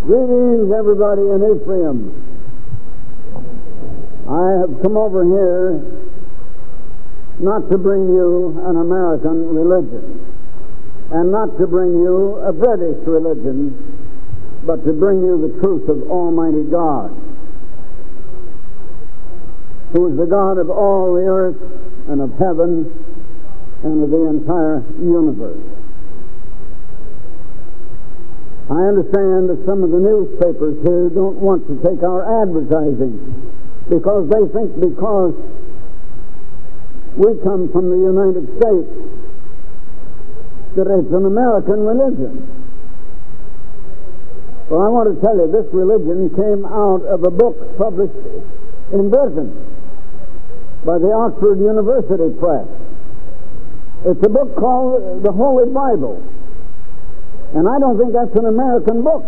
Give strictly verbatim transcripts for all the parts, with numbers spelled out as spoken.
Greetings, everybody in Ephraim. I have come over here not to bring you an American religion, and not to bring you a British religion, but to bring you the truth of Almighty God, who is the God of all the earth and of heaven and of the entire universe. I understand that some of the newspapers here don't want to take our advertising because they think because we come from the United States that it's an American religion. Well, I want to tell you, this religion came out of a book published in Britain by the Oxford University Press. It's a book called the Holy Bible. And I don't think that's an American book.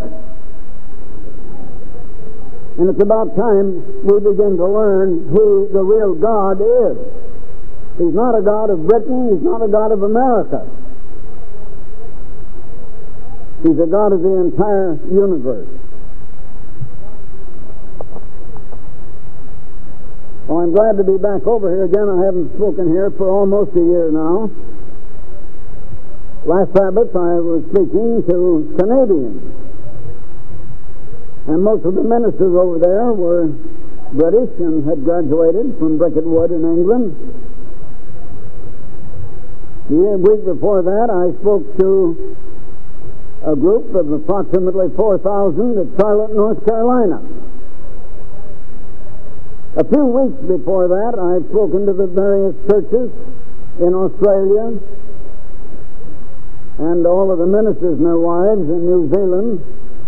And it's about time we begin to learn who the real God is. He's not a God of Britain. He's not a God of America. He's a God of the entire universe. Well, I'm glad to be back over here again. I haven't spoken here for almost a year now. Last Sabbath I was speaking to Canadians, and most of the ministers over there were British and had graduated from Bricket Wood in England. The week before that I spoke to a group of approximately four thousand at Charlotte, North Carolina. A few weeks before that I had spoken to the various churches in Australia and all of the ministers and their wives in New Zealand.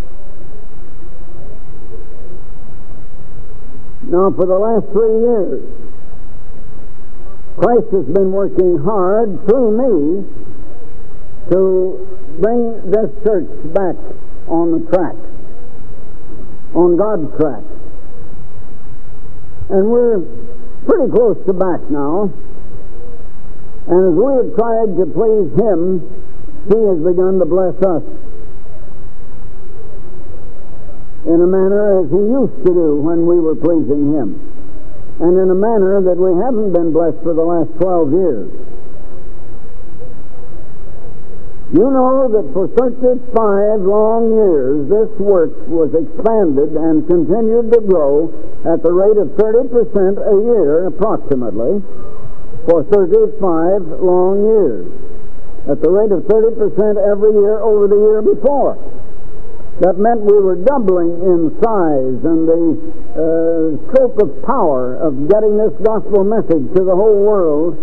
Now, for the last three years, Christ has been working hard through me to bring this church back on the track, on God's track. And we're pretty close to back now. And as we have tried to please Him, He has begun to bless us in a manner as He used to do when we were pleasing Him, and in a manner that we haven't been blessed for the last twelve years. You know that for thirty-five long years this work was expanded and continued to grow at the rate of thirty percent a year approximately for thirty-five long years. At the rate of thirty percent every year over the year before. That meant we were doubling in size and the uh, scope of power of getting this gospel message to the whole world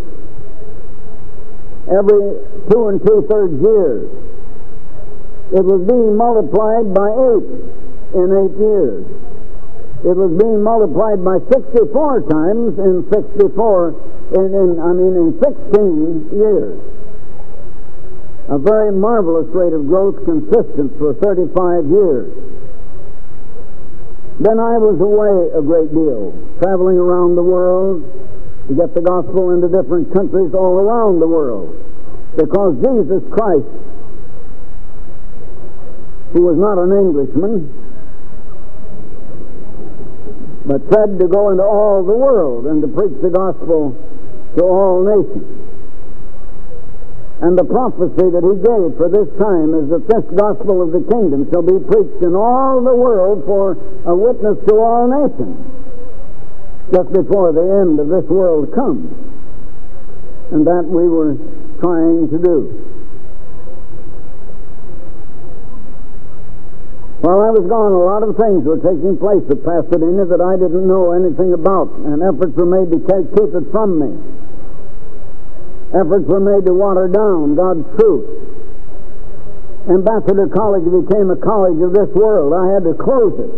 every two and two-thirds years. It was being multiplied by eight in eight years. It was being multiplied by sixty-four times in sixty-four, in, in I mean in sixteen years. A very marvelous rate of growth, consistent for thirty-five years. Then I was away a great deal, traveling around the world to get the gospel into different countries all around the world. Because Jesus Christ, who was not an Englishman, but said to go into all the world and to preach the gospel to all nations. And the prophecy that He gave for this time is that this gospel of the kingdom shall be preached in all the world for a witness to all nations, just before the end of this world comes. And that we were trying to do. While I was gone, a lot of things were taking place at Pasadena that I didn't know anything about, and efforts were made to keep it from me. Efforts were made to water down God's truth. Ambassador College became a college of this world. I had to close it.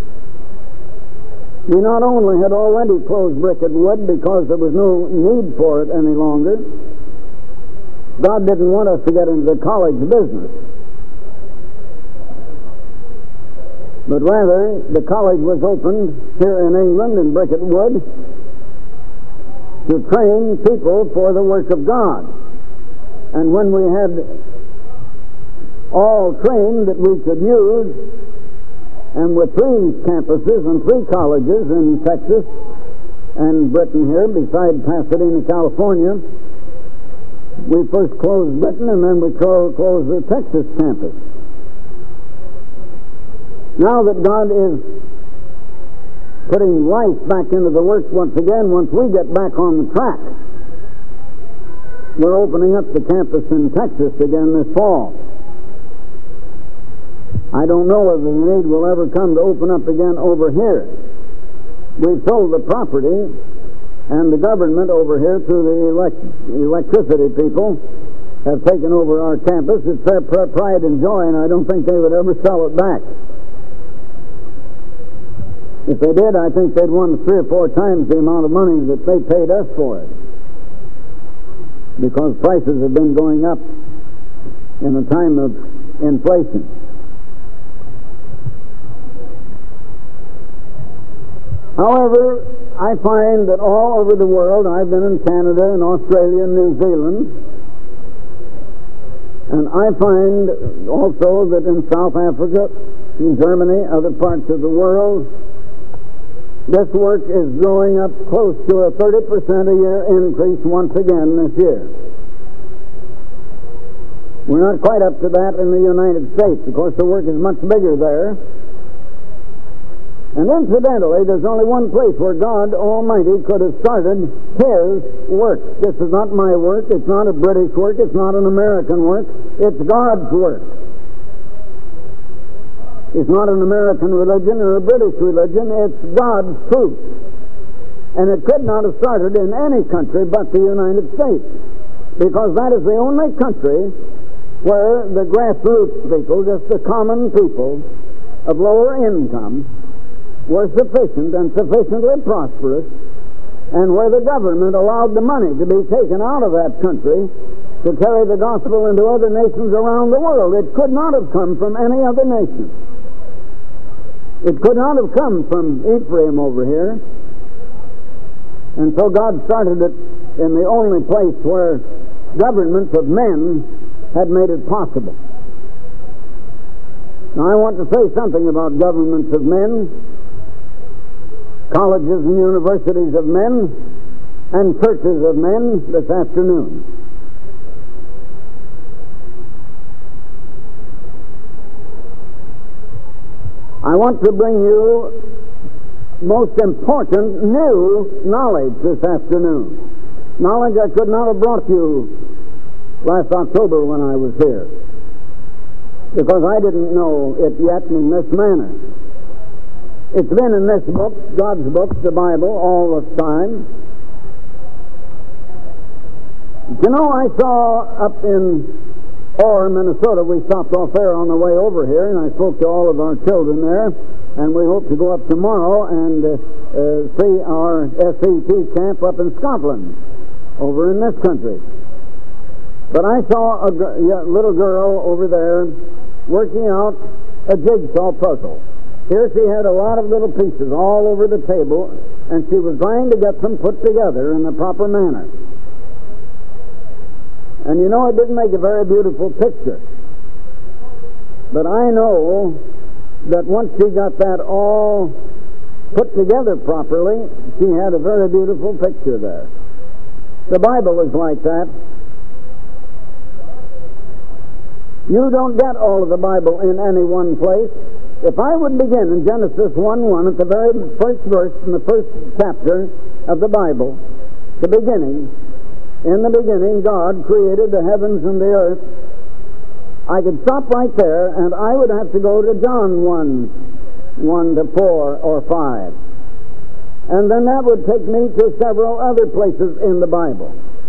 We not only had already closed Bricket Wood because there was no need for it any longer. God didn't want us to get into the college business. But rather, the college was opened here in England, in Bricket Wood, to train people for the work of God. And when we had all trained that we could use, And with three campuses and three colleges in Texas and Britain here, besides Pasadena, California, we first closed Britain and then we closed the Texas campus. Now that God is putting life back into the work once again, once we get back on the track, we're opening up the campus in Texas again this fall. I don't know whether the need will ever come to open up again over here. We've sold the property, and the government over here, through the elect electricity people, have taken over our campus. It's their pride and joy, and I don't think they would ever sell it back. If they did, I think they'd won three or four times the amount of money that they paid us for it, because prices have been going up in a time of inflation. However, I find that all over the world, I've been in Canada and Australia and New Zealand, and I find also that in South Africa, in Germany, other parts of the world, this work is growing up close to a thirty percent a year increase once again this year. We're not quite up to that in the United States. Of course, the work is much bigger there. And incidentally, there's only one place where God Almighty could have started His work. This is not my work. It's not a British work. It's not an American work. It's God's work. It's not an American religion or a British religion. It's God's truth. And it could not have started in any country but the United States, because that is the only country where the grassroots people, just the common people of lower income, were sufficient and sufficiently prosperous, and where the government allowed the money to be taken out of that country to carry the gospel into other nations around the world. It could not have come from any other nation. It could not have come from Ephraim over here. And so God started it in the only place where governments of men had made it possible. Now, I want to say something about governments of men, colleges and universities of men, and churches of men this afternoon. I want to bring you most important new knowledge this afternoon. Knowledge I could not have brought you last October when I was here, because I didn't know it yet in this manner. It's been in this book, God's book, the Bible, all this time. You know, I saw up in Orr, Minnesota, we stopped off there on the way over here, and I spoke to all of our children there, and we hope to go up tomorrow and uh, uh, see our S E T camp up in Scotland, over in this country. But I saw a gr- yeah, little girl over there working out a jigsaw puzzle. Here she had a lot of little pieces all over the table, and she was trying to get them put together in the proper manner. And you know, it didn't make a very beautiful picture. But I know that once she got that all put together properly, she had a very beautiful picture there. The Bible is like that. You don't get all of the Bible in any one place. If I would begin in Genesis one one at the very first verse in the first chapter of the Bible, the beginning, in the beginning God created the heavens and the earth, I could stop right there, and I would have to go to John one, one to four or five. And then that would take me to several other places in the Bible.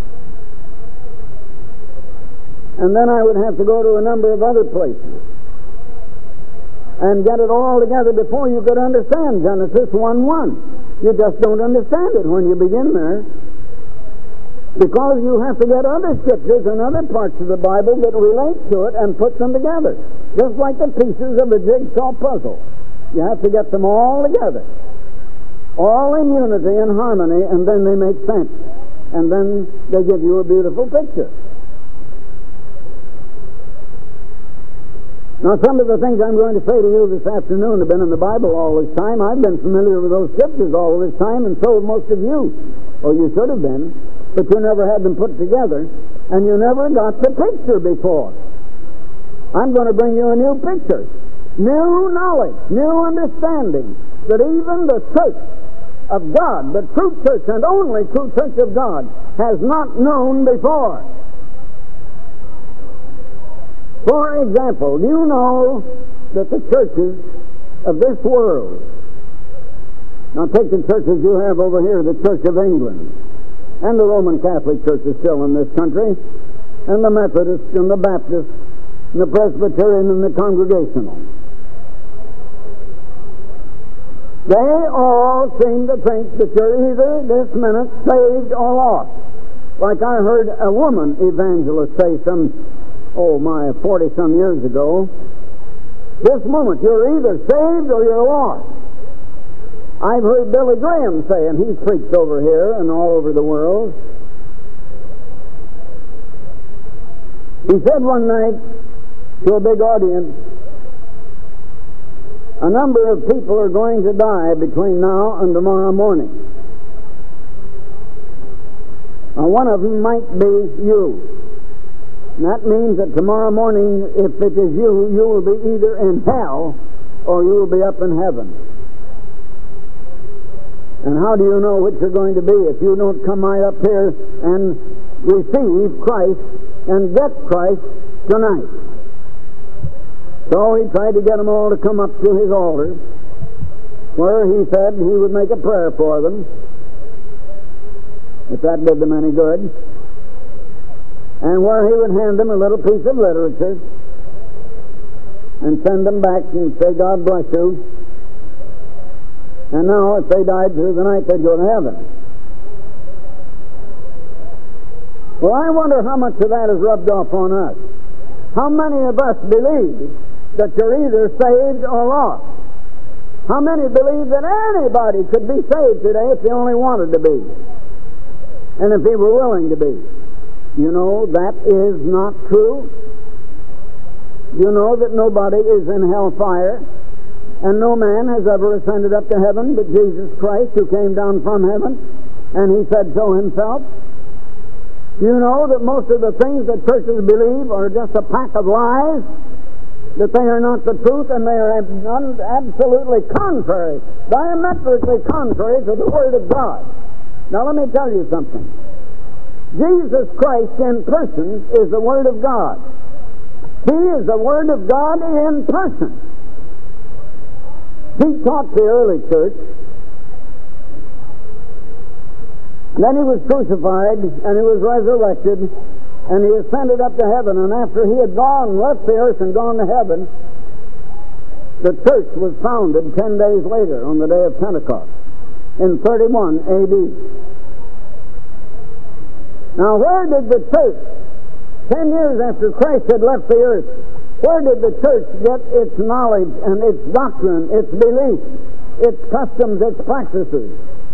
And then I would have to go to a number of other places and get it all together before you could understand Genesis one one. You just don't understand it when you begin there, because you have to get other scriptures and other parts of the Bible that relate to it and put them together, just like the pieces of a jigsaw puzzle. You have to get them all together, all in unity and harmony, and then they make sense, and then they give you a beautiful picture. Now, some of the things I'm going to say to you this afternoon have been in the Bible all this time. I've been familiar with those scriptures all this time, and so have most of you. Or you should have been, but you never had them put together, and you never got the picture before. I'm going to bring you a new picture, new knowledge, new understanding, that even the church of God, the true church and only true church of God, has not known before. For example, you know that the churches of this world, now take the churches you have over here, the Church of England, and the Roman Catholic Church is still in this country, and the Methodist and the Baptist and the Presbyterian and the Congregational. They all seem to think that you're either this minute saved or lost. Like I heard a woman evangelist say some, oh my, forty-some years ago, this moment you're either saved or you're lost. I've heard Billy Graham say, and he's preached over here and all over the world. He said one night to a big audience, a number of people are going to die between now and tomorrow morning. Now, one of them might be you. And that means that tomorrow morning, if it is you, you will be either in hell or you will be up in heaven. And how do you know which you're going to be if you don't come right up here and receive Christ and get Christ tonight? So he tried to get them all to come up to his altar, where he said he would make a prayer for them, if that did them any good, and where he would hand them a little piece of literature and send them back and say, God bless you. And now, if they died through the night, they'd go to heaven. Well, I wonder how much of that is rubbed off on us. How many of us believe that you're either saved or lost? How many believe that anybody could be saved today if they only wanted to be, and if they were willing to be? You know, that is not true. You know that nobody is in hellfire, and no man has ever ascended up to heaven but Jesus Christ, who came down from heaven, and he said so himself. You know that most of the things that churches believe are just a pack of lies, that they are not the truth, and they are absolutely contrary, diametrically contrary to the Word of God. Now let me tell you something. Jesus Christ in person is the Word of God. He is the Word of God in person. He taught the early church. Then he was crucified, and he was resurrected, and he ascended up to heaven. And after he had gone, left the earth and gone to heaven, the church was founded ten days later on the day of Pentecost in thirty-one A D. Now, where did the church, ten years after Christ had left the earth, where did the church get its knowledge and its doctrine, its belief, its customs, its practices,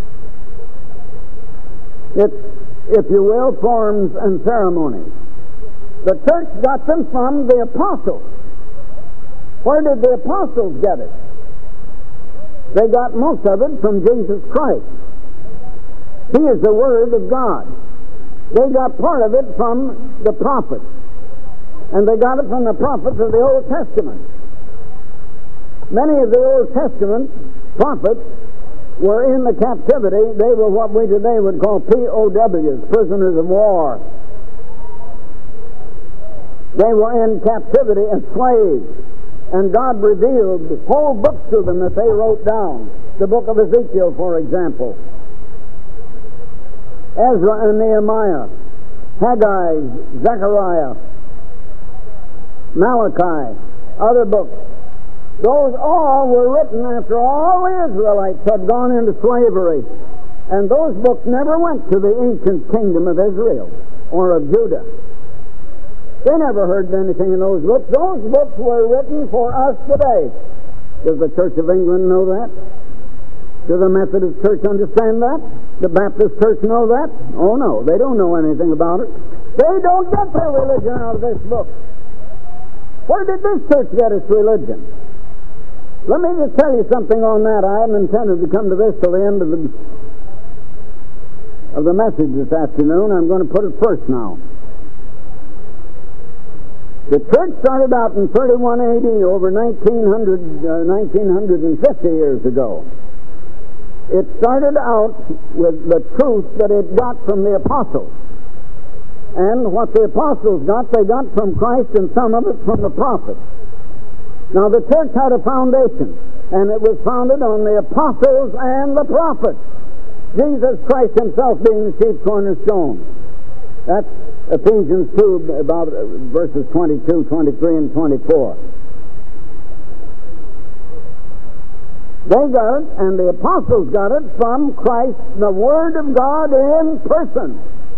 its, if you will, forms and ceremonies? The church got them from the apostles. Where did the apostles get it? They got most of it from Jesus Christ. He is the Word of God. They got part of it from the prophets, and they got it from the prophets of the Old Testament. Many of the Old Testament prophets were in the captivity. They were what we today would call P O Ws, prisoners of war. They were in captivity as slaves, and God revealed whole books to them that they wrote down. The book of Ezekiel, for example. Ezra and Nehemiah, Haggai, Zechariah, Malachi, other books. Those all were written after all the Israelites had gone into slavery. And those books never went to the ancient kingdom of Israel or of Judah. They never heard anything in those books. Those books were written for us today. Does the Church of England know that? Does the Methodist Church understand that? The Baptist Church know that? Oh no, they don't know anything about it. They don't get their religion out of this book. Where did this church get its religion? Let me just tell you something on that. I hadn't intended to come to this till the end of the of the message this afternoon. I'm going to put it first now. The church started out in thirty-one A D, over nineteen hundred, uh, nineteen fifty years ago. It started out with the truth that it got from the apostles. And what the apostles got, they got from Christ, and some of it from the prophets. Now the church had a foundation, and it was founded on the apostles and the prophets. Jesus Christ himself being the chief cornerstone. That's Ephesians two, about verses twenty-two, twenty-three, and twenty-four. They got it, and the apostles got it from Christ, the Word of God in person.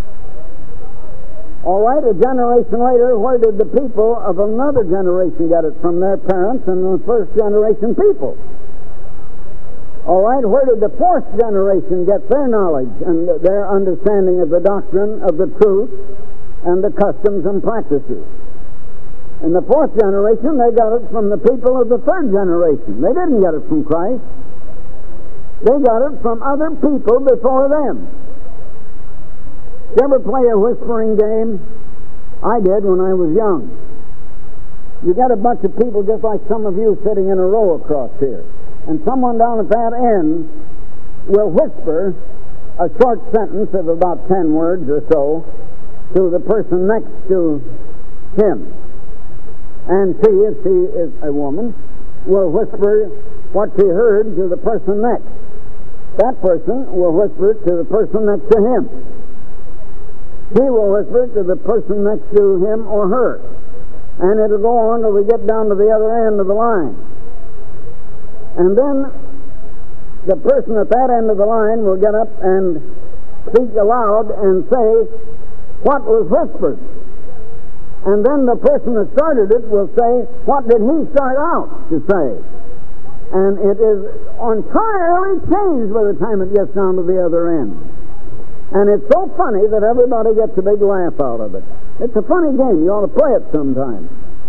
All right, a generation later, where did the people of another generation get it? From their parents and the first generation people. All right, where did the fourth generation get their knowledge and their understanding of the doctrine of the truth and the customs and practices? In the fourth generation, they got it from the people of the third generation. They didn't get it from Christ. They got it from other people before them. Did you ever play a whispering game? I did when I was young. You got a bunch of people just like some of you sitting in a row across here. And someone down at that end will whisper a short sentence of about ten words or so to the person next to him. And she, if she is a woman, will whisper what she heard to the person next. That person will whisper to the person next to him. He will whisper to the person next to him or her. And it'll go on till we get down to the other end of the line. And then the person at that end of the line will get up and speak aloud and say what was whispered. And then the person that started it will say, what did he start out to say? And it is entirely changed by the time it gets down to the other end. And it's so funny that everybody gets a big laugh out of it. It's a funny game. You ought to play it sometime.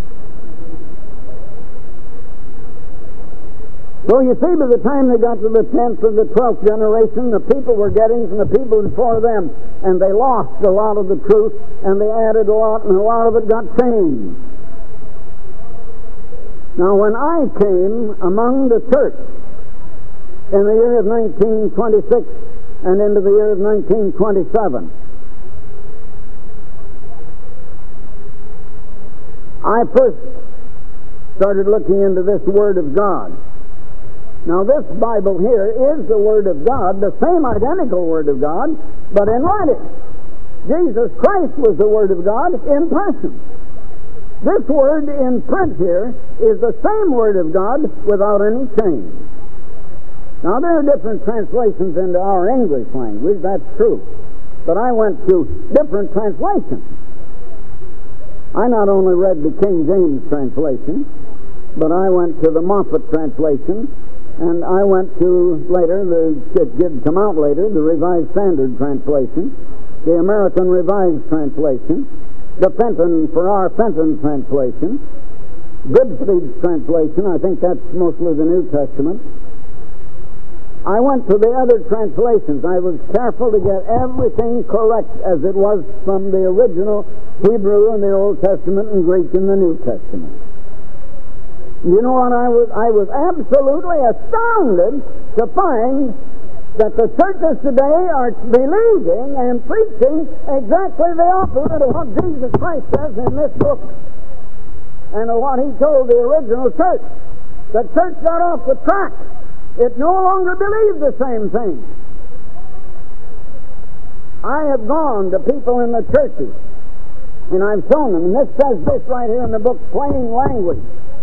So you see, by the time they got to the tenth or the twelfth generation, the people were getting from the people before them, and they lost a lot of the truth, and they added a lot, and a lot of it got changed. Now, when I came among the church in the year of nineteen twenty-six and into the year of nineteen twenty-seven, I first started looking into this Word of God. Now, this Bible here is the Word of God, the same identical Word of God, but in writing. Jesus Christ was the Word of God in person. This Word in print here is the same Word of God without any change. Now, there are different translations into our English language, that's true. But I went to different translations. I not only read the King James translation, but I went to the Moffat translation, and I went to, later, the, it did come out later, the Revised Standard Translation, the American Revised Translation, the Fenton, Farrar Fenton Translation, Goodspeed's Translation, I think that's mostly the New Testament. I went to the other translations. I was careful to get everything correct as it was from the original Hebrew in the Old Testament and Greek in the New Testament. You know what, I was I was absolutely astounded to find that the churches today are believing and preaching exactly the opposite of what Jesus Christ says in this book and of what he told the original church. The church got off the track. It no longer believed the same thing. I have gone to people in the churches and I've shown them, and this says this right here in the book, plain language.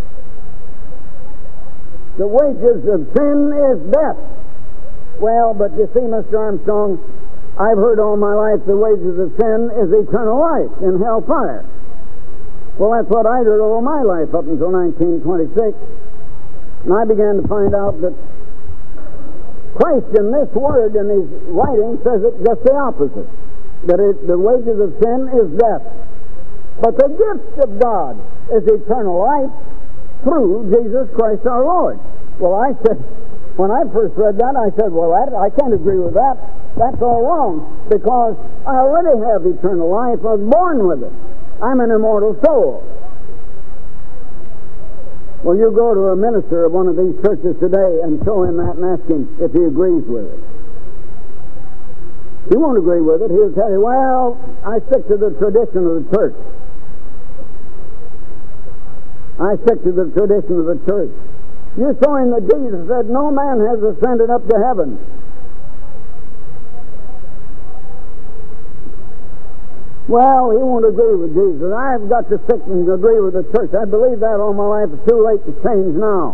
The wages of sin is death. Well, but you see, Mister Armstrong, I've heard all my life the wages of sin is eternal life in hellfire. Well, that's what I heard all my life up until nineteen twenty-six. And I began to find out that Christ in this word, in his writing, says it just the opposite. That it, the wages of sin is death. But the gift of God is eternal life through Jesus Christ our Lord. Well, I said, when I first read that, I said, well, that, I can't agree with that. That's all wrong, because I already have eternal life. I was born with it. I'm an immortal soul. Well, you go to a minister of one of these churches today and show him that and ask him if he agrees with it. He won't agree with it. He'll tell you, well, I stick to the tradition of the church. I stick to the tradition of the church. You show him that Jesus said, no man has ascended up to heaven. Well, he won't agree with Jesus. I've got to stick and agree with the church. I believe that all my life. It's too late to change now.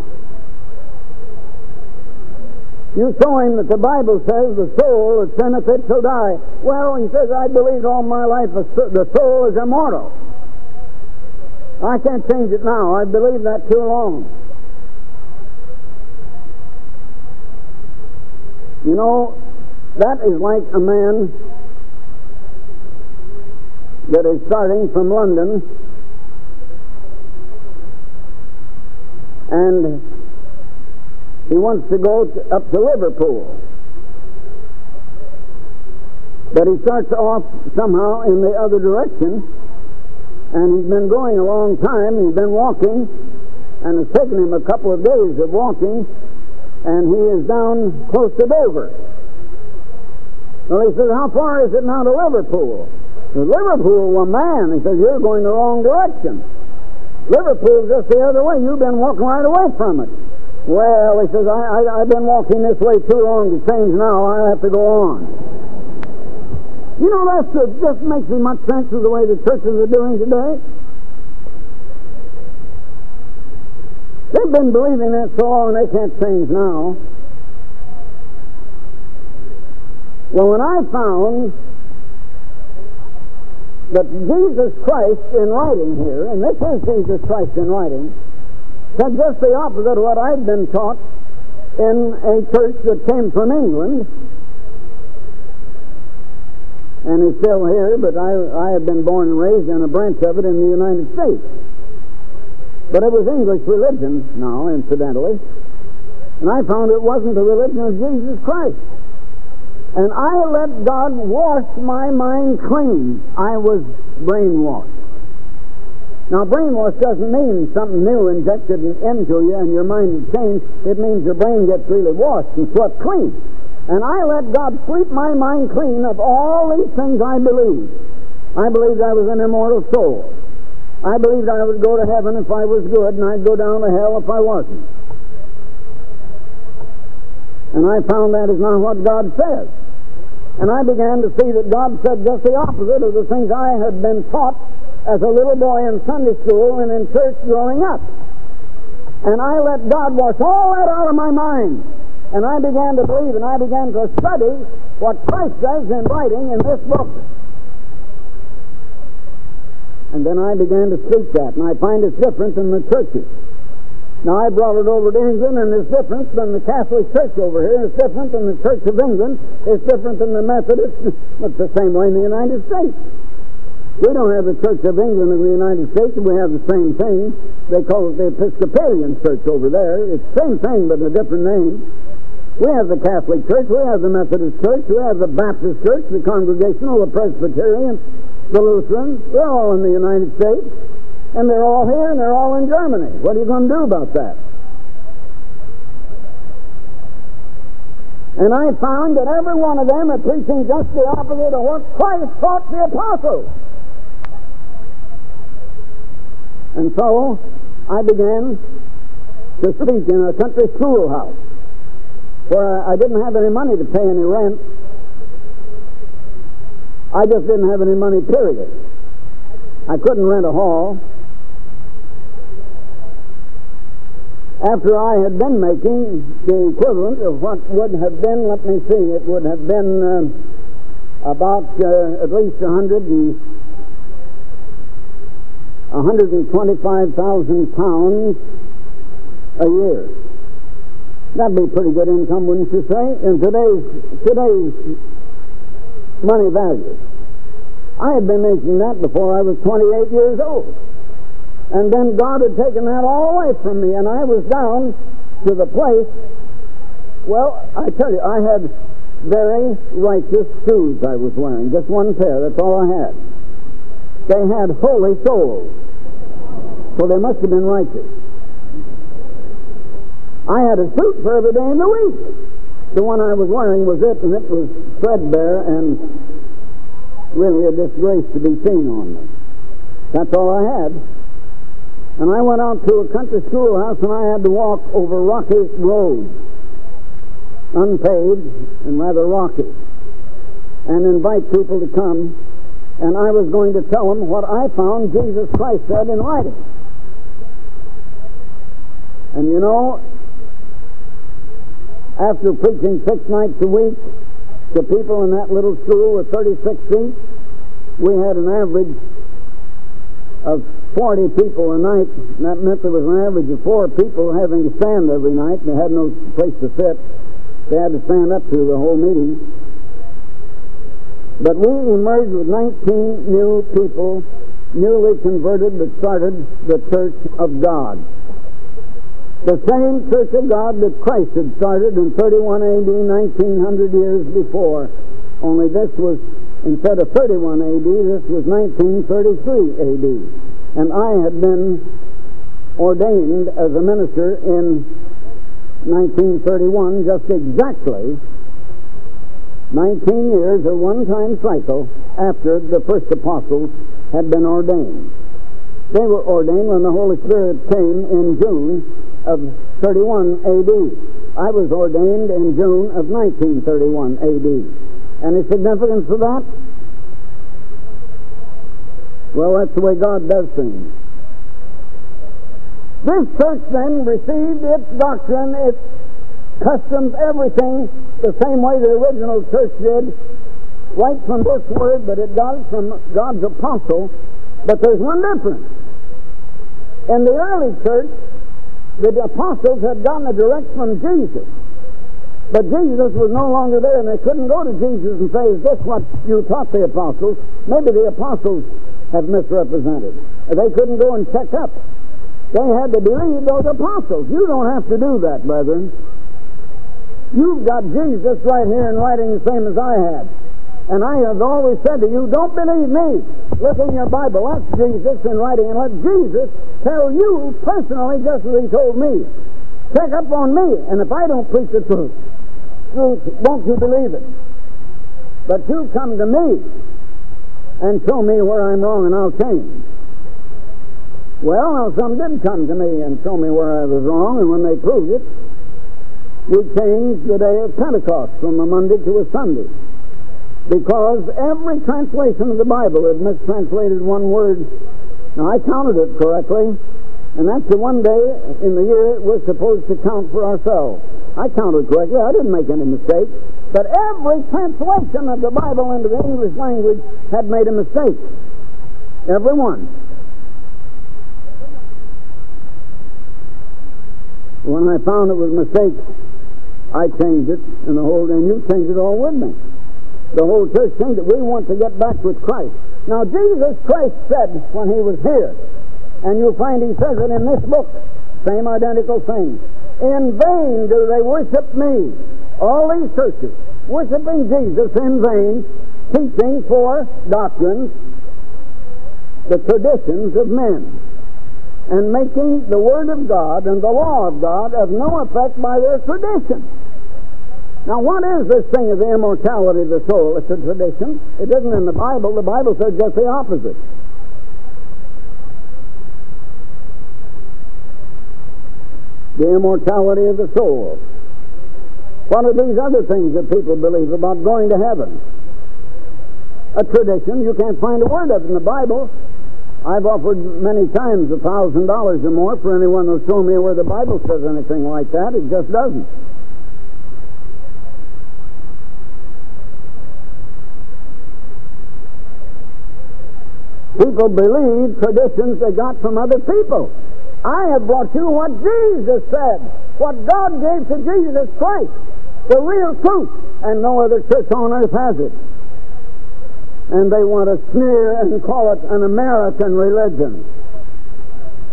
You show him that the Bible says the soul that sinneth it shall die. Well, he says, I believed all my life the soul is immortal. I can't change it now. I believe that too long. You know, that is like a man that is starting from London and he wants to go to, up to Liverpool. But he starts off somehow in the other direction, and he's been going a long time. He's been walking, and it's taken him a couple of days of walking, and he is down close to Dover. Well, he says, how far is it now to Liverpool? To Liverpool, well, man, he says, you're going the wrong direction. Liverpool's just the other way. You've been walking right away from it. Well, he says, I, I, I've been walking this way too long to change now. I'll have to go on. You know, that just makes as much sense as the way the churches are doing today. They've been believing that so long they can't change now. Well, when I found that Jesus Christ in writing here, and this is Jesus Christ in writing, said just the opposite of what I'd been taught in a church that came from England, and is still here, but I, I have been born and raised in a branch of it in the United States. But it was English religion now, incidentally, and I found it wasn't the religion of Jesus Christ. And I let God wash my mind clean. I was brainwashed. Now, brainwash doesn't mean something new injected into you and your mind is changed. It means your brain gets really washed and swept clean. And I let God sweep my mind clean of all these things I believed. I believed I was an immortal soul. I believed I would go to heaven if I was good, and I'd go down to hell if I wasn't. And I found that is not what God says. And I began to see that God said just the opposite of the things I had been taught as a little boy in Sunday school and in church growing up. And I let God wash all that out of my mind. And I began to believe, and I began to study what Christ says in writing in this book. And then I began to speak that, and I find it's different than the churches. Now, I brought it over to England, and it's different than the Catholic Church over here. It's different than the Church of England. It's different than the Methodist. It's the same way in the United States. We don't have the Church of England in the United States. We have the same thing. They call it the Episcopalian Church over there. It's the same thing, but a different name. We have the Catholic Church. We have the Methodist Church. We have the Baptist Church, the Congregational, the Presbyterian, the Lutheran. They're all in the United States. And they're all here, and they're all in Germany. What are you going to do about that? And I found that every one of them are preaching just the opposite of what Christ taught the apostles. And so I began to speak in a country schoolhouse where I didn't have any money to pay any rent. I just didn't have any money, period. I couldn't rent a hall. After I had been making the equivalent of what would have been, let me see, it would have been uh, about uh, at least a hundred and one hundred and twenty-five thousand pounds a year. That'd be pretty good income, wouldn't you say? In today's today's money value. I had been making that before I was twenty-eight years old. And then God had taken that all away from me, and I was down to the place, well, I tell you, I had very righteous shoes I was wearing, just one pair, that's all I had. They had holy soles, so they must have been righteous. I had a suit for every day in the week. The one I was wearing was it, and it was threadbare and really a disgrace to be seen on me. That's all I had. And I went out to a country schoolhouse, and I had to walk over rocky roads, unpaved and rather rocky, and invite people to come, and I was going to tell them what I found Jesus Christ said in writing. And you know, after preaching six nights a week to people in that little school with thirty-six seats, we had an average of forty people a night, and that meant there was an average of four people having to stand every night, and they had no place to sit. They had to stand up through the whole meeting. But we emerged with nineteen new people, newly converted, that started the Church of God. The same Church of God that Christ had started in thirty-one A D, nineteen hundred years before. Only this was, instead of thirty-one A D, this was nineteen thirty-three A D. And I had been ordained as a minister in nineteen thirty-one, just exactly nineteen years, a one-time cycle, after the first apostles had been ordained. They were ordained when the Holy Spirit came in June of thirty-one A D. I was ordained in June of nineteen thirty-one A D. Any significance of that? Well, that's the way God does things. This church then received its doctrine, its customs, everything the same way the original church did, right from this word, but it got it from God's apostle. But there's one difference. In the early church, the apostles had gotten it direct from Jesus. But Jesus was no longer there, and they couldn't go to Jesus and say, is this what you taught the apostles? Maybe the apostles have misrepresented. They couldn't go and check up. They had to believe those apostles. You don't have to do that, brethren. You've got Jesus right here in writing the same as I had. And I have always said to you, don't believe me. Look in your Bible. That's Jesus in writing, and let Jesus tell you personally just as he told me. Check up on me, and if I don't preach the truth, truth, won't you believe it? But you come to me and show me where I'm wrong, and I'll change. Well, now some did come to me and show me where I was wrong, and when they proved it, we changed the day of Pentecost from a Monday to a Sunday. Because every translation of the Bible had mistranslated one word. Now, I counted it correctly, and that's the one day in the year we're supposed to count for ourselves. I counted correctly. I didn't make any mistake. But every translation of the Bible into the English language had made a mistake. Every one. When I found it was a mistake, I changed it, and the whole, and you changed it all with me. The whole church changed it. We want to get back with Christ. Now, Jesus Christ said when he was here, and you'll find he says it in this book, same identical thing. In vain do they worship me. All these churches worshiping Jesus in vain, teaching for doctrines the traditions of men, and making the Word of God and the law of God of no effect by their tradition. Now, what is this thing of the immortality of the soul? It's a tradition. It isn't in the Bible. The Bible says just the opposite. The immortality of the soul. What are these other things that people believe about going to heaven? A tradition. You can't find a word of it in the Bible. I've offered many times a thousand dollars or more for anyone who'll show me where the Bible says anything like that. It just doesn't. People believe traditions they got from other people. I have brought you what Jesus said, what God gave to Jesus Christ, the real truth, and no other church on earth has it. And they want to sneer and call it an American religion.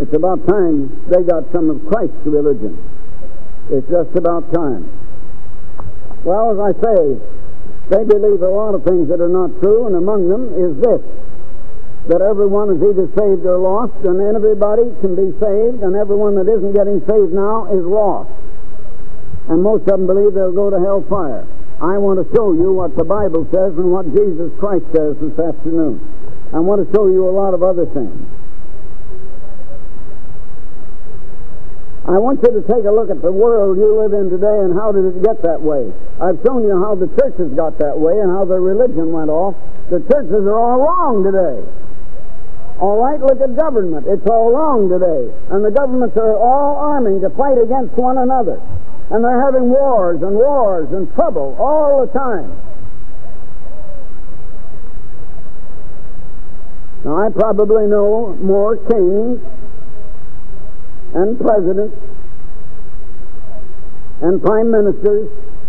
It's about time they got some of Christ's religion. It's just about time. Well, as I say, they believe a lot of things that are not true, and among them is this, that everyone is either saved or lost, and everybody can be saved, and everyone that isn't getting saved now is lost. And most of them believe they'll go to hellfire. I want to show you what the Bible says and what Jesus Christ says this afternoon. I want to show you a lot of other things. I want you to take a look at the world you live in today and how did it get that way. I've shown you how the churches got that way and how their religion went off. The churches are all wrong today. All right, look at government. It's all wrong today. And the governments are all arming to fight against one another. And they're having wars and wars and trouble all the time. Now, I probably know more kings and presidents and prime ministers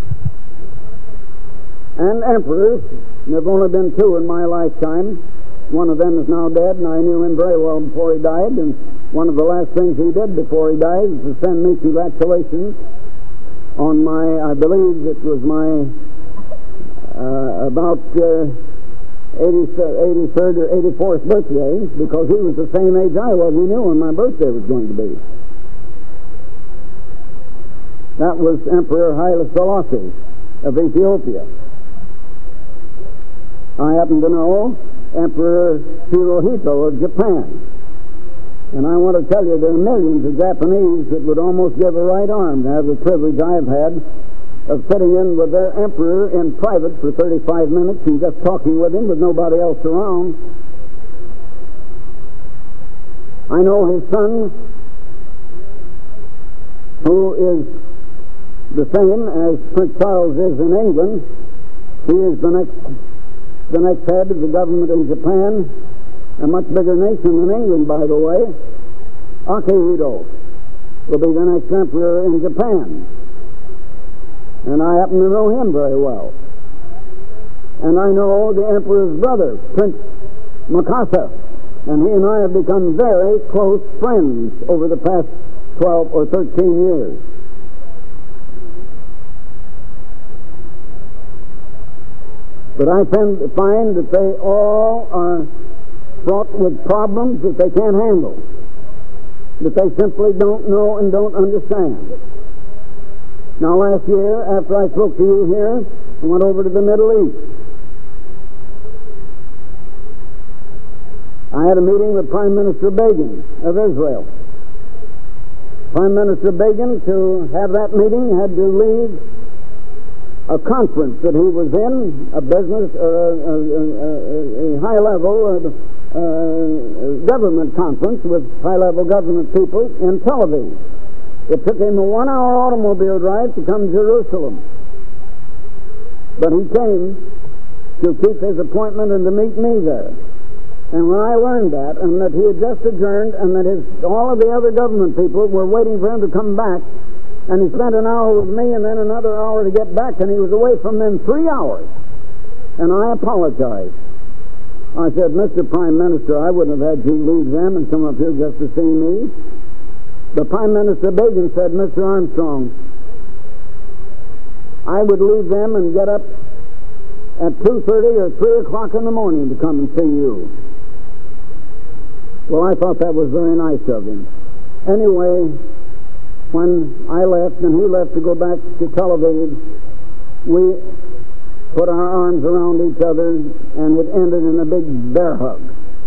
and emperors. There have only been two in my lifetime. One of them is now dead, and I knew him very well before he died, and one of the last things he did before he died was to send me congratulations on my, I believe it was my uh, about uh, eighty-third or eighty-fourth birthday, because he was the same age I was. He knew when my birthday was going to be. That was Emperor Haile Selassie of Ethiopia. I happen to know Emperor Hirohito of Japan. And I want to tell you, there are millions of Japanese that would almost give a right arm to have the privilege I've had of sitting in with their emperor in private for thirty-five minutes and just talking with him with nobody else around. I know his son, who is the same as Prince Charles is in England. He is the next the next head of the government in Japan, a much bigger nation than England, by the way. Akihito will be the next emperor in Japan. And I happen to know him very well. And I know the emperor's brother, Prince Mikasa, and he and I have become very close friends over the past twelve or thirteen years. But I find that they all are fraught with problems that they can't handle, that they simply don't know and don't understand. Now, last year, after I spoke to you here, I went over to the Middle East. I had a meeting with Prime Minister Begin of Israel. Prime Minister Begin, to have that meeting, had to leave a conference that he was in, a business or a, a, a, a high-level uh, uh, government conference with high-level government people in Tel Aviv. It took him a one-hour automobile drive to come to Jerusalem. But he came to keep his appointment and to meet me there. And when I learned that, and that he had just adjourned, and that his, all of the other government people were waiting for him to come back, and he spent an hour with me and then another hour to get back, and he was away from them three hours. And I apologized. I said, Mister Prime Minister, I wouldn't have had you leave them and come up here just to see me. The Prime Minister Begin said, Mister Armstrong, I would leave them and get up at two thirty or three o'clock in the morning to come and see you. Well, I thought that was very nice of him. Anyway, when I left and he left to go back to Tel Aviv, we put our arms around each other, and it ended in a big bear hug,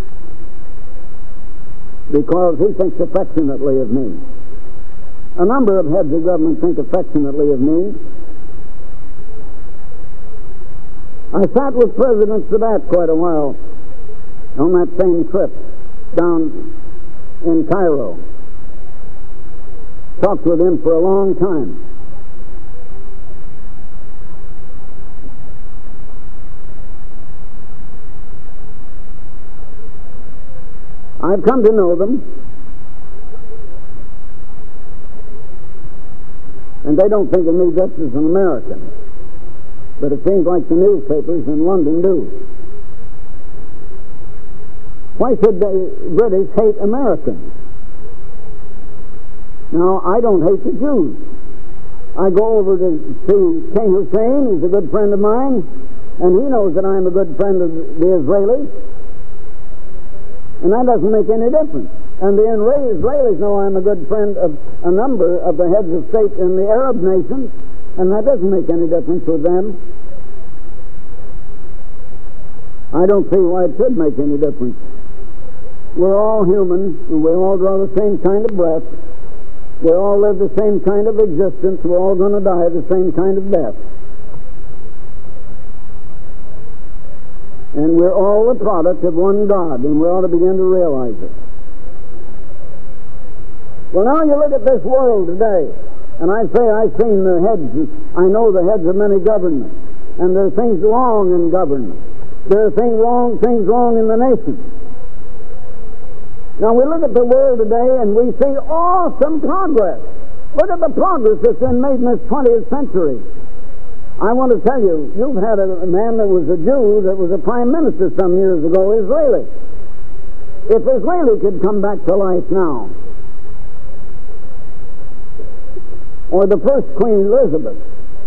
because he thinks affectionately of me. A number of heads of government think affectionately of me. I sat with President Sadat quite a while on that same trip down in Cairo. Talked with him for a long time. I've come to know them, and they don't think of me just as an American, but it seems like the newspapers in London do. Why should the British hate Americans? Now, I don't hate the Jews. I go over to see King Hussein. He's a good friend of mine, and he knows that I'm a good friend of the Israelis, and that doesn't make any difference. And the Israelis know I'm a good friend of a number of the heads of state in the Arab nations, and that doesn't make any difference with them. I don't see why it should make any difference. We're all human, and we all draw the same kind of breath. We all live the same kind of existence. We're all going to die the same kind of death. And we're all the product of one God, and we ought to begin to realize it. Well, now you look at this world today, and I say I've seen the heads, I know the heads of many governments, and there are things wrong in government. There are things wrong, things wrong in the nation. Now we look at the world today and we see awesome progress. Look at the progress that's been made in this twentieth century. I want to tell you, you've had a man that was a Jew that was a prime minister some years ago, Israeli. If Israeli could come back to life now, or the first Queen Elizabeth,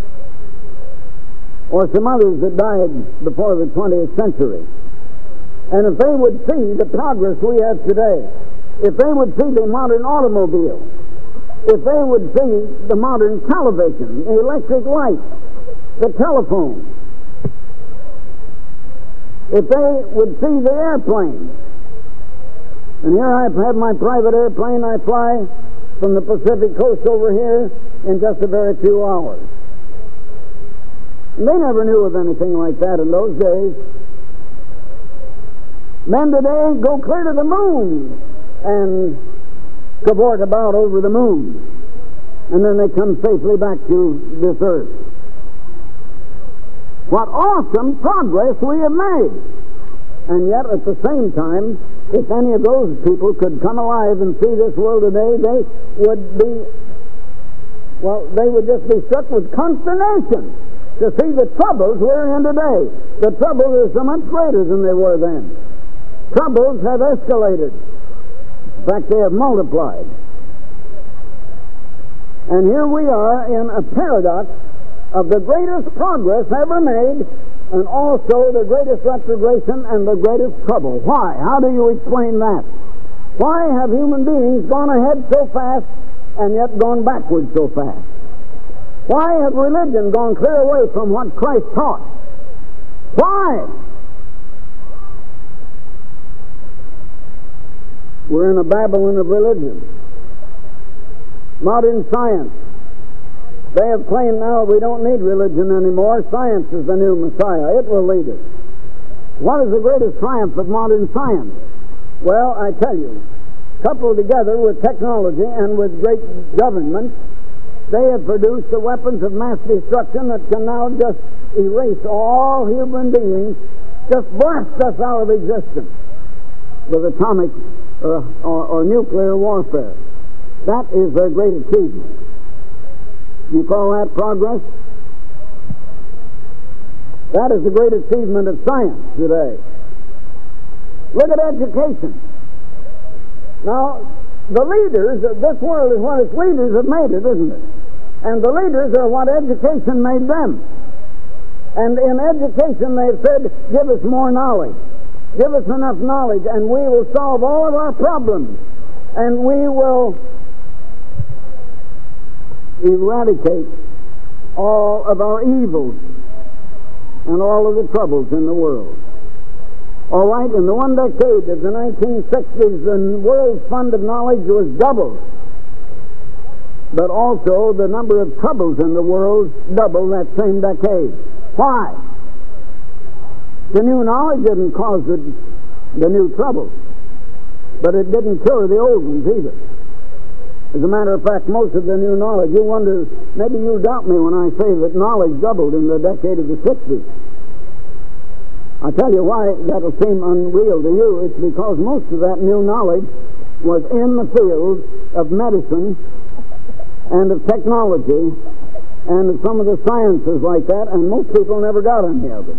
or some others that died before the twentieth century, and if they would see the progress we have today, if they would see the modern automobile, if they would see the modern television, the electric light, the telephone, if they would see the airplane, and here I have my private airplane, I fly from the Pacific coast over here in just a very few hours. And they never knew of anything like that in those days. Men today go clear to the moon and cavort about over the moon, and then they come safely back to this earth. What awesome progress we have made! And yet, at the same time, if any of those people could come alive and see this world today, they would be, well, they would just be struck with consternation to see the troubles we're in today. The troubles are so much greater than they were then. Troubles have escalated. In fact, they have multiplied. And here we are in a paradox of the greatest progress ever made, and also the greatest retrogression and the greatest trouble. Why? How do you explain that? Why have human beings gone ahead so fast and yet gone backwards so fast? Why have religion gone clear away from what Christ taught? Why? We're in a Babylon of religion. Modern science. They have claimed now we don't need religion anymore. Science is the new Messiah. It will lead us. What is the greatest triumph of modern science? Well, I tell you, coupled together with technology and with great government, they have produced the weapons of mass destruction that can now just erase all human beings, just blast us out of existence with atomic or, or, or nuclear warfare. That is their great achievement. You call that progress? That is the great achievement of science today. Look at education. Now, the leaders of this world is what its leaders have made it, isn't it? And the leaders are what education made them. And in education they've said, give us more knowledge. Give us enough knowledge and we will solve all of our problems. And we will eradicate all of our evils and all of the troubles in the world. All right, in the one decade of the nineteen sixties, the world's fund of knowledge was doubled. But also the number of troubles in the world doubled that same decade. Why? The new knowledge didn't cause the, the new troubles, but it didn't cure the old ones either. As a matter of fact, most of the new knowledge, you wonder, maybe you'll doubt me when I say that knowledge doubled in the decade of the sixties. I'll tell you why that'll seem unreal to you. It's because most of that new knowledge was in the field of medicine and of technology and of some of the sciences like that, and most people never got any of it.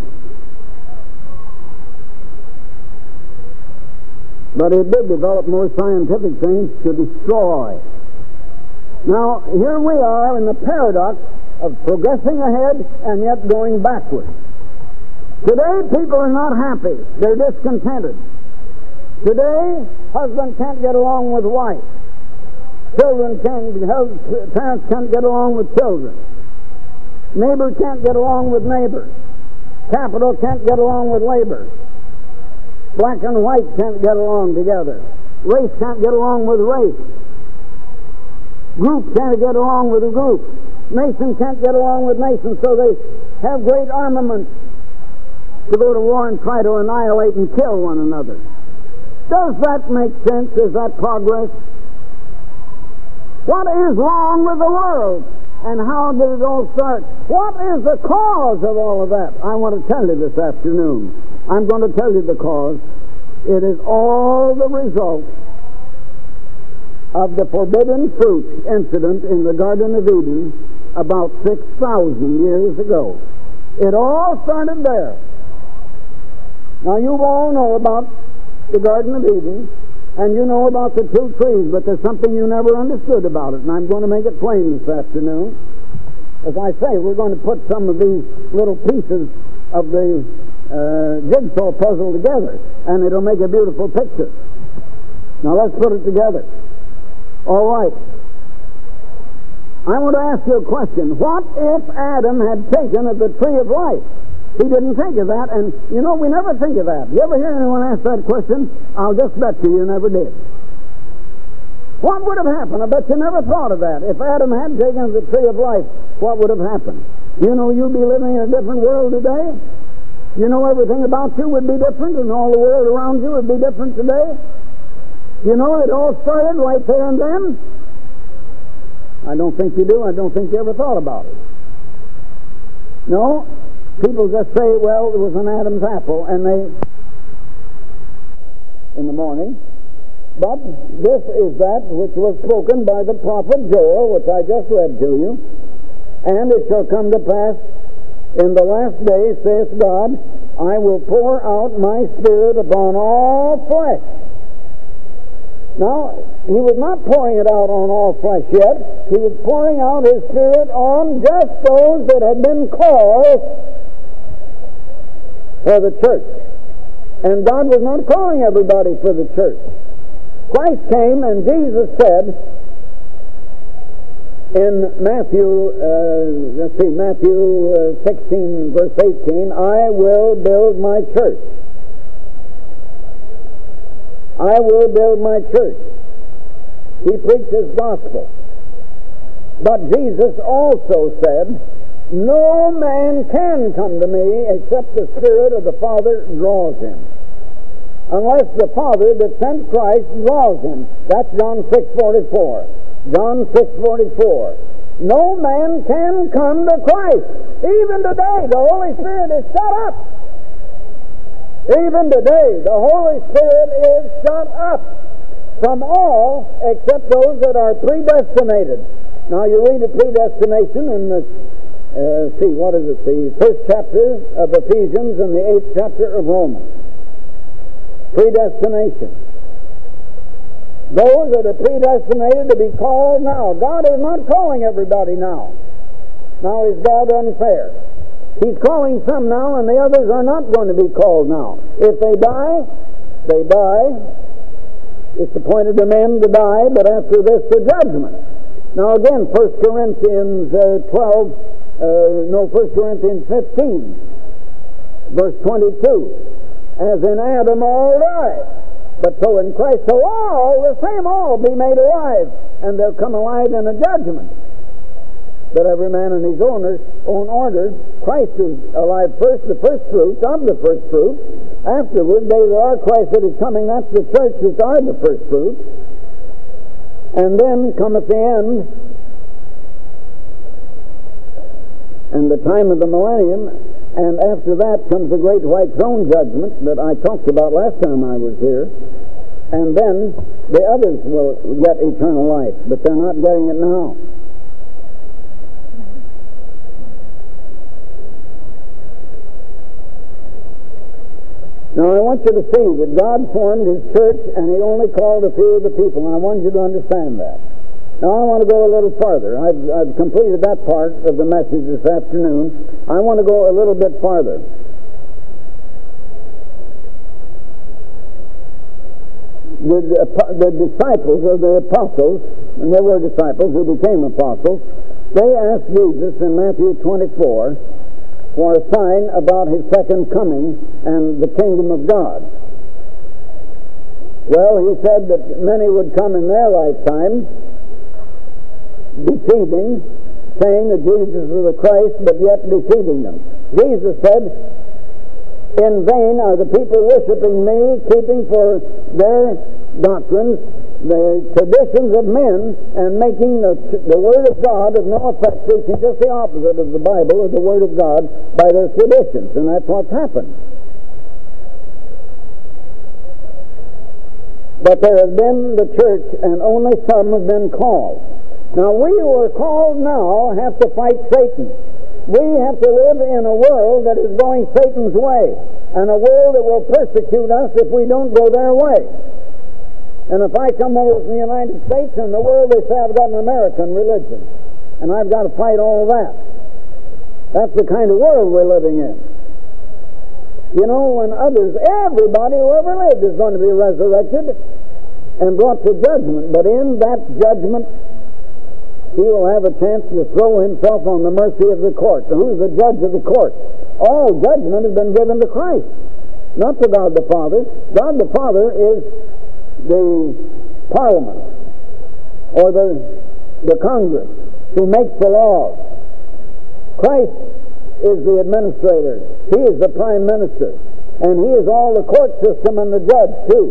But it did develop more scientific things to destroy Now, here we are in the paradox of progressing ahead and yet going backward. Today, people are not happy. They're discontented. Today, husband can't get along with wife. Children can't, parents can't get along with children. Neighbor can't get along with neighbor. Capital can't get along with labor. Black and white can't get along together. Race can't get along with race. Group can't get along with a group. Nation can't get along with nation, so they have great armaments to go to war and try to annihilate and kill one another. Does that make sense? Is that progress? What is wrong with the world? And how did it all start? What is the cause of all of that? I want to tell you this afternoon. I'm going to tell you the cause. It is all the result of the forbidden fruit incident in the Garden of Eden about six thousand years ago. It all started there. Now, you all know about the Garden of Eden, and you know about the two trees, but there's something you never understood about it, and I'm going to make it plain this afternoon. As I say, we're going to put some of these little pieces of the uh, jigsaw puzzle together, and it'll make a beautiful picture. Now, let's put it together. All right. I want to ask you a question. What if Adam had taken of the tree of life? He didn't think of that, and you know, we never think of that. You ever hear anyone ask that question? I'll just bet you you never did. What would have happened? I bet you never thought of that. If Adam had taken of the tree of life, what would have happened? You know, you'd be living in a different world today. You know, everything about you would be different, and all the world around you would be different today. You know, it all started right there and then. I don't think you do. I don't think you ever thought about it. No. People just say, well, there was an Adam's apple, and they, in the morning. But this is that which was spoken by the prophet Joel, which I just read to you. And it shall come to pass in the last days, saith God, I will pour out my Spirit upon all flesh. Now, he was not pouring it out on all flesh yet. He was pouring out his Spirit on just those that had been called for the church. And God was not calling everybody for the church. Christ came, and Jesus said in Matthew, uh, let's see, Matthew uh, sixteen, verse eighteen, I will build my church. I will build my church. He preached his gospel. But Jesus also said, no man can come to me except the Spirit of the Father draws him. Unless the Father that sent Christ draws him. That's John six forty-four. John six forty-four. No man can come to Christ. Even today, the Holy Spirit is shut up. Even today, the Holy Spirit is shut up from all except those that are predestinated. Now, you read of predestination in the Uh, see, what is it? The first chapter of Ephesians and the eighth chapter of Romans. Predestination. Those that are predestinated to be called now. God is not calling everybody now. Now is God unfair? He's calling some now, and the others are not going to be called now. If they die, they die. It's appointed to men to die, but after this, the judgment. Now again, First Corinthians uh, twelve. Uh, no, First Corinthians fifteen, verse twenty-two. As in Adam all died, but so in Christ shall all, the same all, be made alive, and they'll come alive in a judgment. But every man in his owner, own order. Christ is alive first, the first fruits of the first fruit. Afterward, they that are Christ that is coming, that's the church that are the first fruits. And then cometh the end, and the time of the millennium, and after that comes the great white throne judgment that I talked about last time I was here, and then the others will get eternal life, but they're not getting it now. Now I want you to see that God formed His church, and He only called a few of the people, and I want you to understand that. Now I want to go a little farther. I've, I've completed that part of the message this afternoon. I want to go a little bit farther. The, the, the disciples of the apostles, and there were disciples who became apostles, they asked Jesus in Matthew twenty-four for a sign about his second coming and the kingdom of God. Well, he said that many would come in their lifetime deceiving, saying that Jesus is the Christ, but yet deceiving them. Jesus said, in vain are the people worshiping me, keeping for their doctrines the traditions of men, and making the, the Word of God of no effect, preaching just the opposite of the Bible, of the Word of God, by their traditions. And that's what's happened. But there have been the church, and only some have been called. Now, we who are called now have to fight Satan. We have to live in a world that is going Satan's way, and a world that will persecute us if we don't go their way. And if I come over from the United States, in the world they say I've got an American religion, and I've got to fight all that. That's the kind of world we're living in. You know, when others, everybody who ever lived is going to be resurrected and brought to judgment, but in that judgment he will have a chance to throw himself on the mercy of the court. So who's the judge of the court? All judgment has been given to Christ, not to God the Father. God the Father is the Parliament or the, the Congress who makes the laws. Christ is the administrator. He is the Prime Minister. And he is all the court system and the judge too.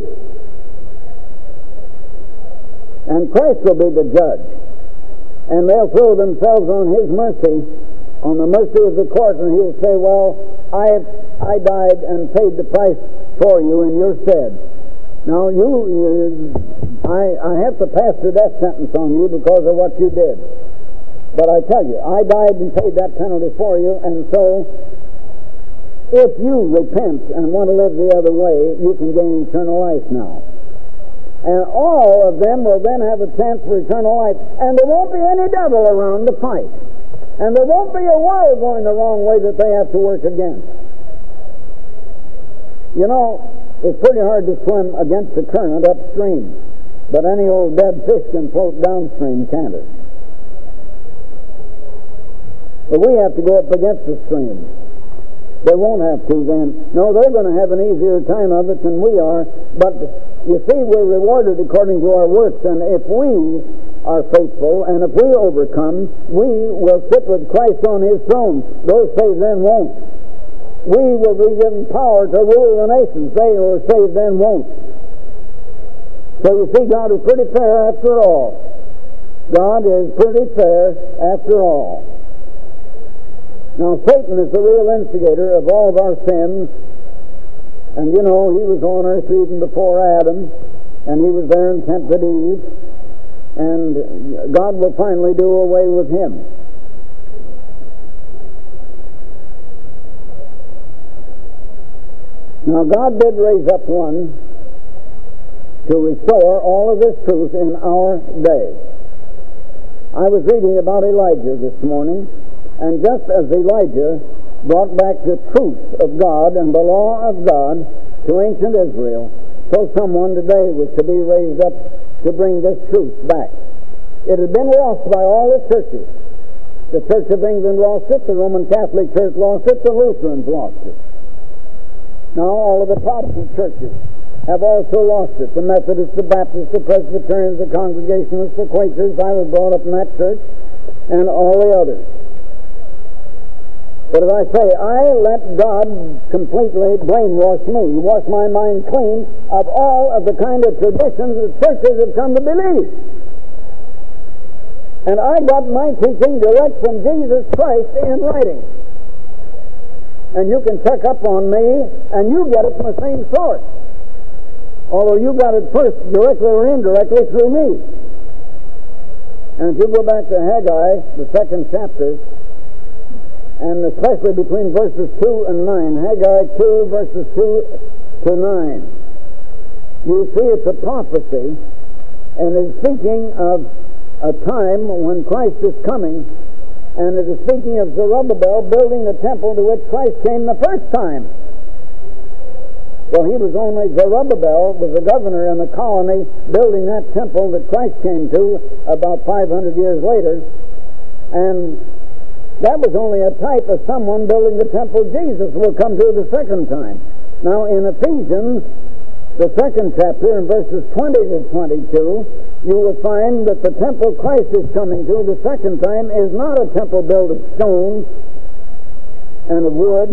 And Christ will be the judge. And they'll throw themselves on his mercy, on the mercy of the court, and he'll say, well, I I died and paid the price for you in your stead. Now, you, you I, I have to pass the death sentence on you because of what you did. But I tell you, I died and paid that penalty for you, and so if you repent and want to live the other way, you can gain eternal life now. And all of them will then have a chance for eternal life. And there won't be any devil around to fight. And there won't be a world going the wrong way that they have to work against. You know, it's pretty hard to swim against the current upstream. But any old dead fish can float downstream, can't it? But we have to go up against the stream. They won't have to then. No, they're going to have an easier time of it than we are. But you see, we're rewarded according to our works. And if we are faithful and if we overcome, we will sit with Christ on his throne. Those saved then won't. We will be given power to rule the nations. They who are saved then won't. So you see, God is pretty fair after all. God is pretty fair after all. Now, Satan is the real instigator of all of our sins. And you know, he was on earth even before Adam, and he was there and tempted Eve. And God will finally do away with him. Now, God did raise up one to restore all of this truth in our day. I was reading about Elijah this morning. And just as Elijah brought back the truth of God and the law of God to ancient Israel, so someone today was to be raised up to bring this truth back. It had been lost by all the churches. The Church of England lost it, the Roman Catholic Church lost it, the Lutherans lost it. Now all of the Protestant churches have also lost it. The Methodists, the Baptists, the Presbyterians, the Congregationalists, the Quakers, I was brought up in that church, and all the others. But as I say, I let God completely brainwash me, wash my mind clean of all of the kind of traditions that churches have come to believe. And I got my teaching direct from Jesus Christ in writing. And you can check up on me, and you get it from the same source. Although you got it first, directly or indirectly, through me. And if you go back to Haggai, the second chapter, and especially between verses two and nine, Haggai two, verses two to nine, you see it's a prophecy, and it's speaking of a time when Christ is coming, and it is speaking of Zerubbabel building the temple to which Christ came the first time. Well, he was only, Zerubbabel was the governor in the colony building that temple that Christ came to about five hundred years later, and that was only a type of someone building the temple Jesus will come to the second time. Now, in Ephesians, the second chapter, in verses twenty to twenty-two, you will find that the temple Christ is coming to the second time is not a temple built of stone and of wood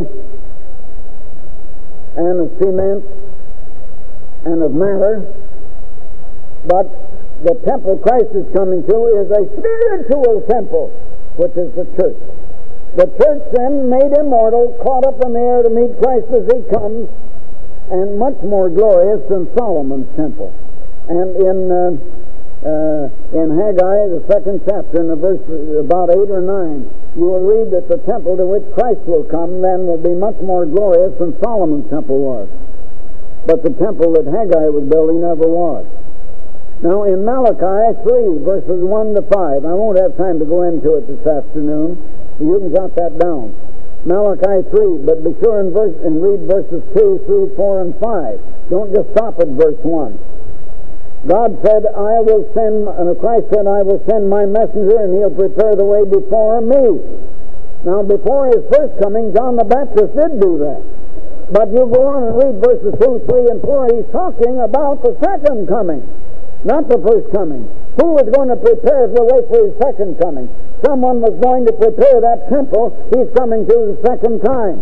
and of cement and of matter, but the temple Christ is coming to is a spiritual temple, which is the church. The church then, made immortal, caught up in the air to meet Christ as he comes, and much more glorious than Solomon's temple. And in uh, uh, in Haggai, the second chapter, in the verse about eight or nine, you will read that the temple to which Christ will come then will be much more glorious than Solomon's temple was. But the temple that Haggai was building never was. Now in Malachi three, verses one to five, I won't have time to go into it this afternoon. You can jot that down. Malachi three, but be sure and, verse, and read verses two through four and five. Don't just stop at verse one. God said, I will send, uh, Christ said, I will send my messenger, and he'll prepare the way before me. Now, before his first coming, John the Baptist did do that. But you go on and read verses two, three, and four. He's talking about the second coming, not the first coming. Who was going to prepare the way for his second coming? Someone was going to prepare that temple he's coming to the second time.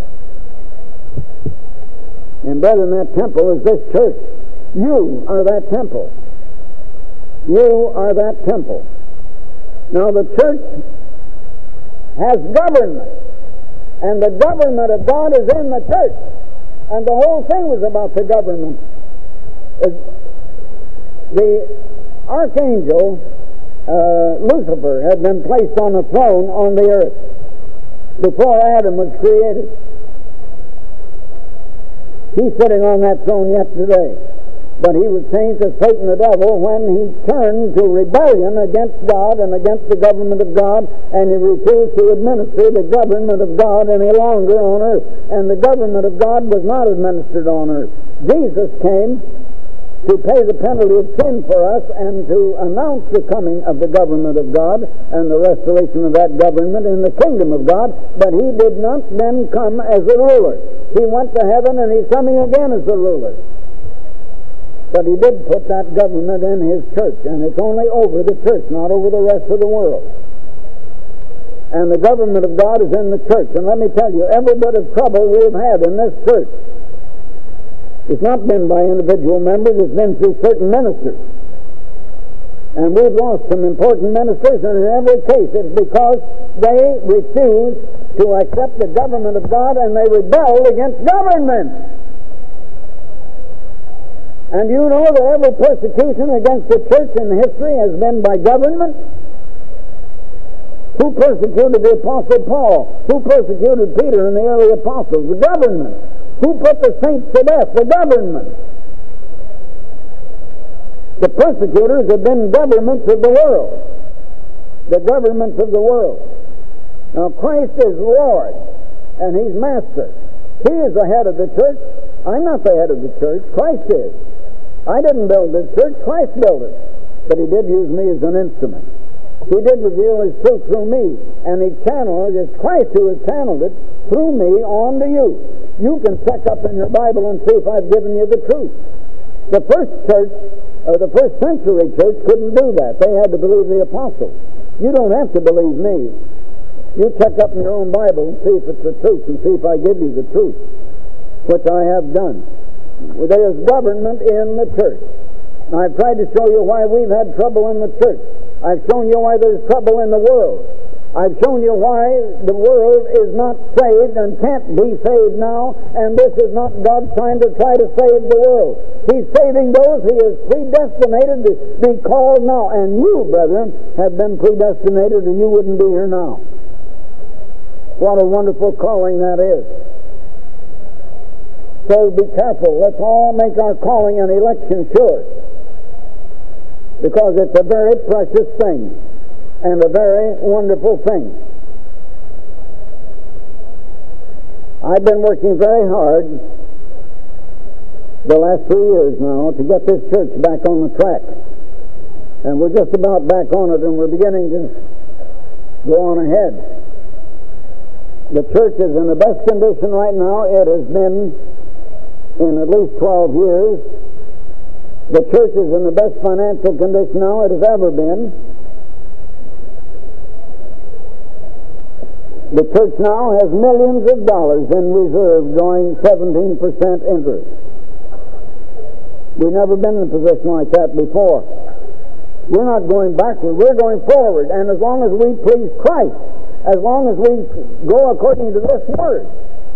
And brethren, that temple is this church. You are that temple. You are that temple. Now the church has government, and the government of God is in the church. And the whole thing was about the government. The archangel uh, Lucifer had been placed on a throne on the earth before Adam was created. He's sitting on that throne yet today. But he was changed to Satan the devil when he turned to rebellion against God and against the government of God, and he refused to administer the government of God any longer on earth. And the government of God was not administered on earth. Jesus came to pay the penalty of sin for us and to announce the coming of the government of God and the restoration of that government in the kingdom of God, but he did not then come as a ruler. He went to heaven, and he's coming again as a ruler. But he did put that government in his church, and it's only over the church, not over the rest of the world. And the government of God is in the church. And let me tell you, every bit of trouble we've had in this church, it's not been by individual members, it's been through certain ministers. And we've lost some important ministers, and in every case it's because they refused to accept the government of God, and they rebelled against government. And you know that every persecution against the church in history has been by government. Who persecuted the Apostle Paul? Who persecuted Peter and the early apostles? The government. Who put the saints to death? The government. The persecutors have been governments of the world. The governments of the world. Now Christ is Lord, and he's Master. He is the head of the church. I'm not the head of the church. Christ is. I didn't build this church. Christ built it. But he did use me as an instrument. He did reveal his truth through me, and he channeled it. It's Christ who has channeled it through me on to you. You can check up in your Bible and see if I've given you the truth. The first church, or the first century church, couldn't do that. They had to believe the apostles. You don't have to believe me. You check up in your own Bible and see if it's the truth, and see if I give you the truth, which I have done. There is government in the church. Now, I've tried to show you why we've had trouble in the church. I've shown you why there's trouble in the world. I've shown you why the world is not saved and can't be saved now, and this is not God's time to try to save the world. He's saving those He has predestinated to be called now, and you, brethren, have been predestinated, and you wouldn't be here now. What a wonderful calling that is. So be careful. Let's all make our calling and election sure. because it's a very precious thing and a very wonderful thing. I've been working very hard the last three years now to get this church back on the track. And we're just about back on it, and we're beginning to go on ahead. The church is in the best condition right now it has been in at least twelve years. The church is in the best financial condition now it has ever been. The church now has millions of dollars in reserve drawing seventeen percent interest. We've never been in a position like that before. We're not going backward, we're going forward. And as long as we please Christ, as long as we go according to this Word,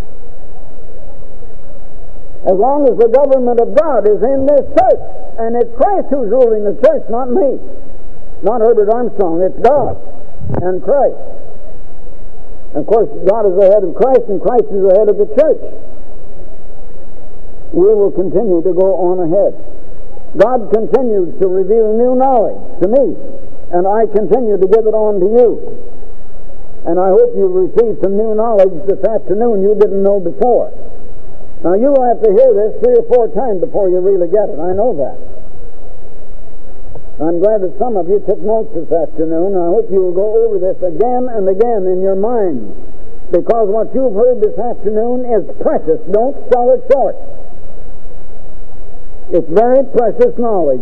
as long as the government of God is in this church, and it's Christ who's ruling the church, not me, not Herbert Armstrong, it's God and Christ. And of course, God is the head of Christ, and Christ is the head of the church. We will continue to go on ahead. God continues to reveal new knowledge to me, and I continue to give it on to you. And I hope you've received some new knowledge this afternoon you didn't know before. Now, you will have to hear this three or four times before you really get it. I know that. I'm glad that some of you took notes this afternoon. I hope you will go over this again and again in your mind, because what you've heard this afternoon is precious. Don't sell it short. It's very precious knowledge,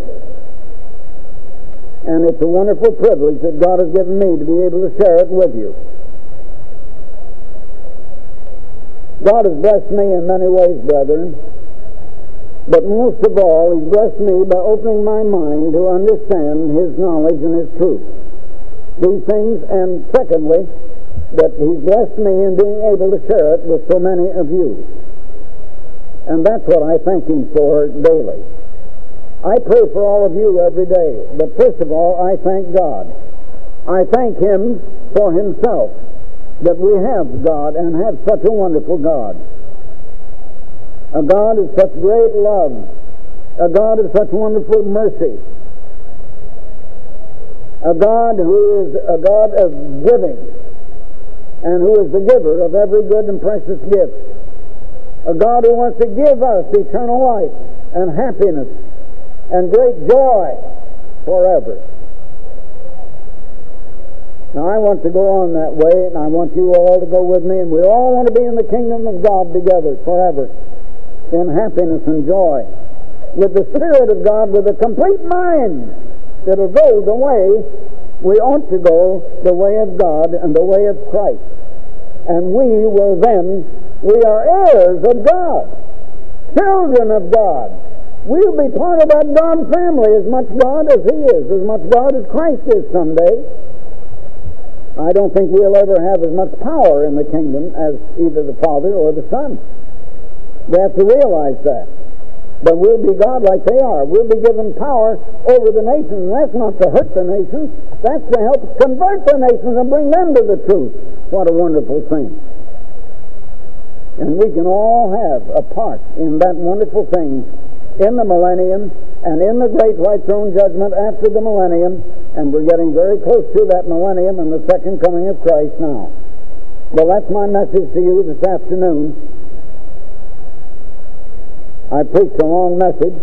and it's a wonderful privilege that God has given me to be able to share it with you. God has blessed me in many ways, brethren, but most of all, He's blessed me by opening my mind to understand His knowledge and His truth. These things, and secondly, that He's blessed me in being able to share it with so many of you. And that's what I thank Him for daily. I pray for all of you every day, but first of all, I thank God. I thank Him for Himself, that we have God and have such a wonderful God. A God of such great love, a God of such wonderful mercy, a God who is a God of giving, and who is the giver of every good and precious gift. A God who wants to give us eternal life and happiness and great joy forever. Now, I want to go on that way, and I want you all to go with me, and we all want to be in the kingdom of God together forever in happiness and joy, with the Spirit of God, with a complete mind that'll go the way we ought to go, the way of God and the way of Christ. And we will then We are heirs of God, children of God. We'll be part of that God family, as much God as He is, as much God as Christ is someday. I don't think we'll ever have as much power in the kingdom as either the Father or the Son. We have to realize that. But we'll be God like they are. We'll be given power over the nations. And that's not to hurt the nations. That's to help convert the nations and bring them to the truth. What a wonderful thing. And we can all have a part in that wonderful thing in the millennium and in the great white throne judgment after the millennium. And we're getting very close to that millennium and the second coming of Christ now. Well, that's my message to you this afternoon. I preached a long message.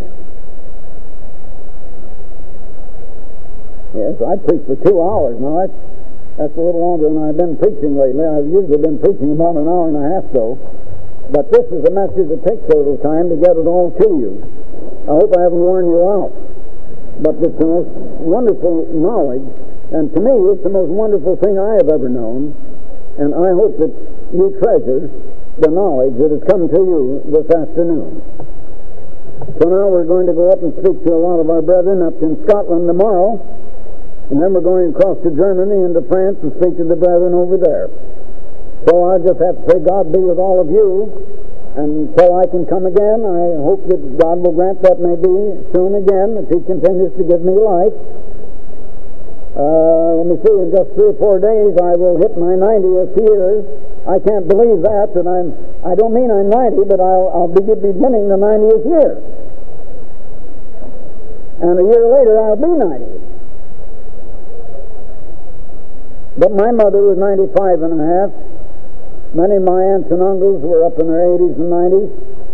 Yes, I preached for two hours. Now, that's, that's a little longer than I've been preaching lately. I've usually been preaching about an hour and a half, though. But this is a message that takes a little time to get it all to you. I hope I haven't worn you out. But it's the most wonderful knowledge, and to me it's the most wonderful thing I have ever known, and I hope that you treasure the knowledge that has come to you this afternoon. So now we're going to go up and speak to a lot of our brethren up in Scotland tomorrow, and then we're going across to Germany and to France and speak to the brethren over there. So I just have to say, God be with all of you, and until I can come again, I hope that God will grant that may be soon again, if He continues to give me life. Uh, let me see, in just three or four days I will hit my ninetieth year. I can't believe that, that I'm, I don't mean I'm ninety, but I'll, I'll be beginning the ninetieth year. And a year later, I'll be ninety. But my mother was ninety-five and a half. Many of my aunts and uncles were up in their eighties and nineties.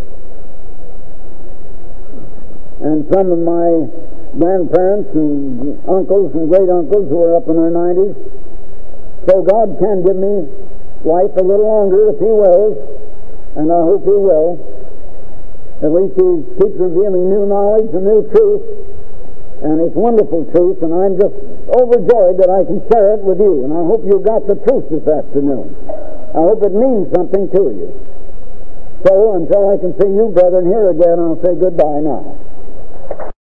And some of my grandparents and uncles and great-uncles were up in their nineties. So God can give me life a little longer if He wills, and I hope He will. At least He keeps revealing new knowledge and new truth, and it's wonderful truth, and I'm just overjoyed that I can share it with you, and I hope you got the truth this afternoon. I hope it means something to you. So, until I can see you, brethren, here again, I'll say goodbye now.